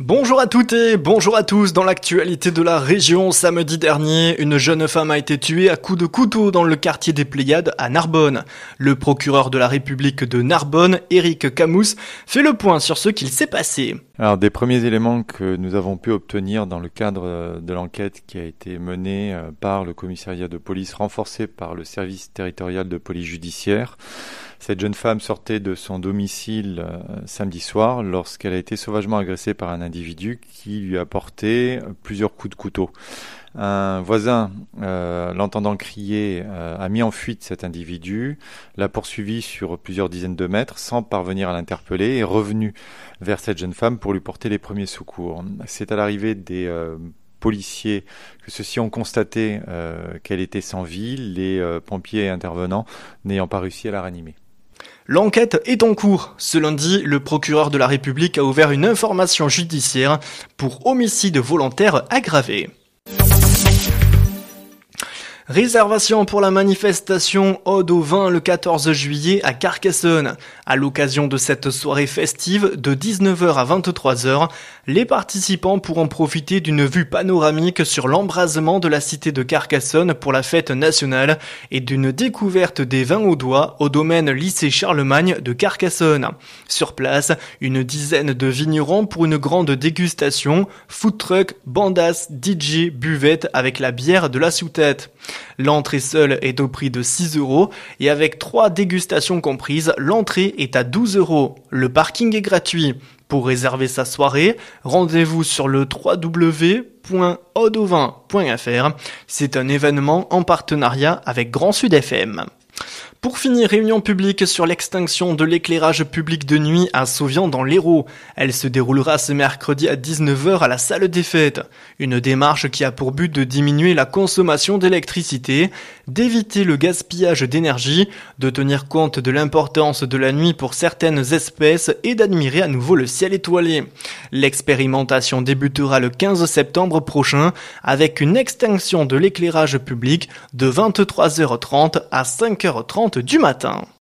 Bonjour à toutes et bonjour à tous. Dans l'actualité de la région, samedi dernier, une jeune femme a été tuée à coups de couteau dans le quartier des Pléiades à Narbonne. Le procureur de la République de Narbonne, Éric Camous, fait le point sur ce qu'il s'est passé. Alors, des premiers éléments que nous avons pu obtenir dans le cadre de l'enquête qui a été menée par le commissariat de police renforcé par le service territorial de police judiciaire. Cette jeune femme sortait de son domicile samedi soir lorsqu'elle a été sauvagement agressée par un individu qui lui a porté plusieurs coups de couteau. Un voisin, l'entendant crier, a mis en fuite cet individu, l'a poursuivi sur plusieurs dizaines de mètres sans parvenir à l'interpeller et est revenu vers cette jeune femme pour lui porter les premiers secours. C'est à l'arrivée des policiers que ceux-ci ont constaté qu'elle était sans vie, les pompiers intervenants n'ayant pas réussi à la ranimer. L'enquête est en cours. Ce lundi, le procureur de la République a ouvert une information judiciaire pour homicide volontaire aggravé. Réservation pour la manifestation Ode au vin le 14 juillet à Carcassonne. À l'occasion de cette soirée festive de 19h à 23h, les participants pourront profiter d'une vue panoramique sur l'embrasement de la cité de Carcassonne pour la fête nationale et d'une découverte des vins audois au domaine lycée Charlemagne de Carcassonne. Sur place, une dizaine de vignerons pour une grande dégustation, food truck, bandas, DJ, buvette avec la bière de la sous-tête. L'entrée seule est au prix de 6 € et avec 3 dégustations comprises, l'entrée est à 12 €. Le parking est gratuit. Pour réserver sa soirée, rendez-vous sur le www.odeauvin.fr. C'est un événement en partenariat avec Grand Sud FM. Pour finir, réunion publique sur l'extinction de l'éclairage public de nuit à Sauvian dans l'Hérault. Elle se déroulera ce mercredi à 19h à la salle des fêtes. Une démarche qui a pour but de diminuer la consommation d'électricité, d'éviter le gaspillage d'énergie, de tenir compte de l'importance de la nuit pour certaines espèces et d'admirer à nouveau le ciel étoilé. L'expérimentation débutera le 15 septembre prochain avec une extinction de l'éclairage public de 23h30 à 5h30 du matin.